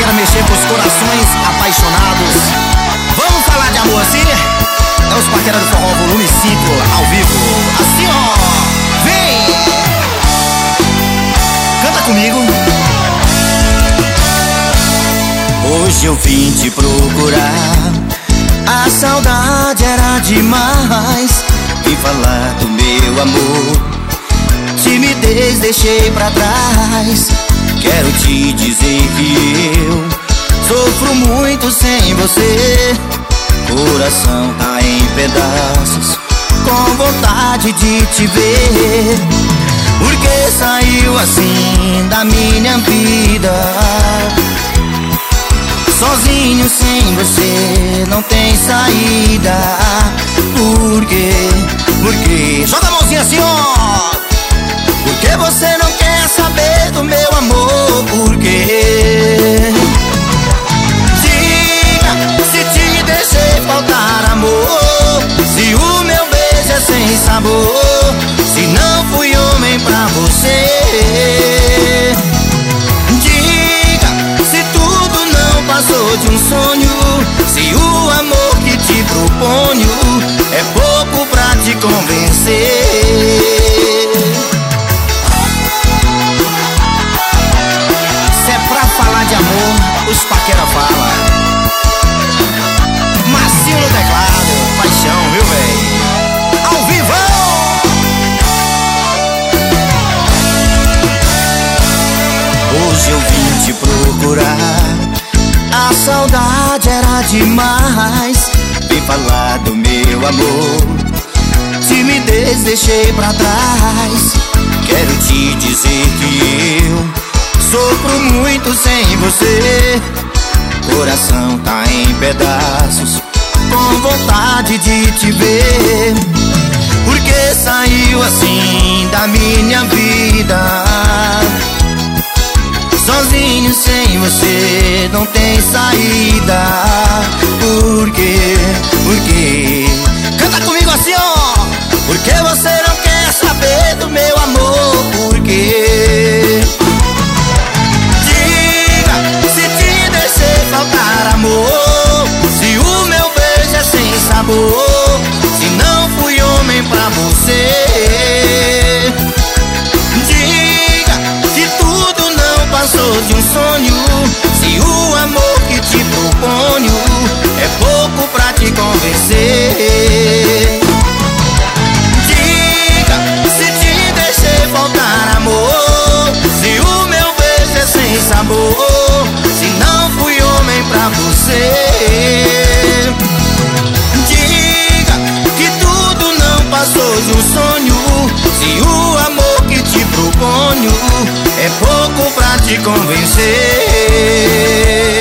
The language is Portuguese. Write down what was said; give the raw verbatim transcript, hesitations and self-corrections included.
pra mexer com os corações apaixonados. Vamos falar de amor assim? É os Paquera do Forró volume cinco, ao vivo. Assim ó, vem! Canta comigo. Hoje eu vim te procurar, a saudade era demais. Vim falar do meu amor, timidez deixei pra trás. Quero te dizer que eu sofro muito sem você. Coração tá em pedaços, com vontade de te ver. Porque saiu assim da minha vida. Sozinho sem você não tem saída. Por quê? Por quê? Joga a mãozinha assim ó. Porque você não quer saber do meu amor. Por quê? Diga se te deixei faltar amor, se o meu beijo é sem sabor, se não fui homem pra você. Diga se tudo não passou de um sonho, se o amor que te proponho é pouco pra te convencer. De amor, os Paquera fala. Macio no teclado, paixão, viu, véi? Ao vivo! Hoje eu vim te procurar, a saudade era demais. Vim falar do meu amor, timidez deixei pra trás. Quero te dizer que eu sofro muito sem você. Coração tá em pedaços, com vontade de te ver. Porque saiu assim da minha vida. Sozinho sem você não tem saída. Por quê? Por quê? Canta comigo assim ó. Porque você não quer saber do meu amor. Por quê? Faltar amor, se o meu beijo é sem sabor, se não fui homem pra você. Diga que tudo não passou de um sonho, se o amor que te proponho é pouco pra te convencer. Diga se te deixei faltar amor, se o meu beijo é sem sabor, se não fui homem pra você. Diga que tudo não passou de um sonho, se o amor que te proponho é pouco pra te convencer.